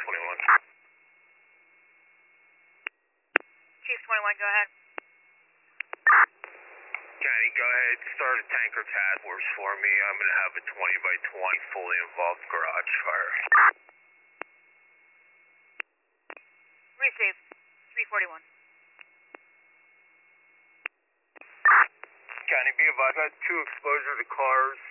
21. Chief 21, go ahead. County, go ahead, start a tanker task force for me. I'm going to have a 20 by 20 fully involved garage fire. Receive. 341. County, be advised, I had 2 exposure to cars.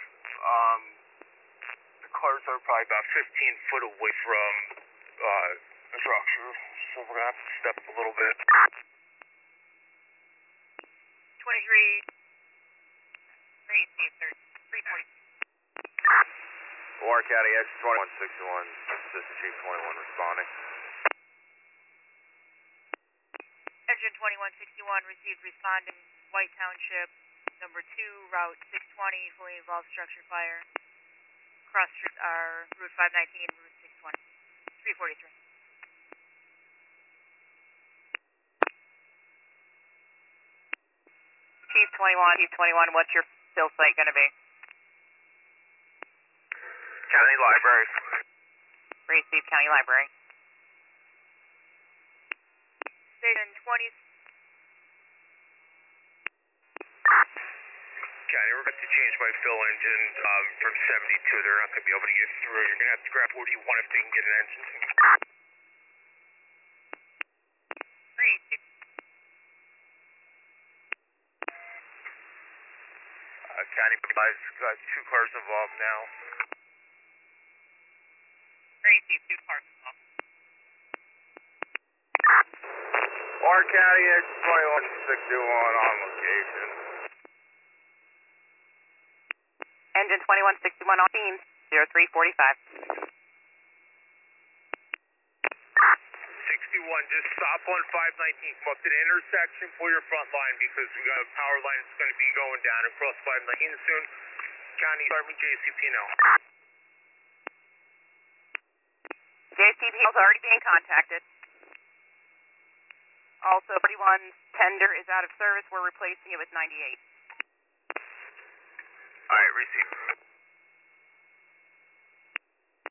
The cars are probably about 15 foot away from the structure, so we're going to have to step a little bit. 23. Receive, 340. OR Caddy, X2161, this is Chief 21 responding. Engine 2161, received responding, White Township, number 2, route 620, fully involved structure fire. Cross streets are Route 519 and Route 620. 343. Chief 21, what's your still site going to be? County Library. Receive, County Library. Station 20. County, we're going to change my fill engine from 72. They're not going to be able to get through. You're going to have to grab 41 if they can get an engine. Receive. County, I've got 2 cars involved now. Receive, 2 cars involved. OR Caddy, X2161 on location. Engine 2161 on scene, 0345. 61, just stop on 519. Come up to the intersection, pull your front line because we got a power line that's going to be going down across 519 soon. County, start me JCP now. JCP is already being contacted. Also, 41 tender is out of service. We're replacing it with 98. Alright, receive.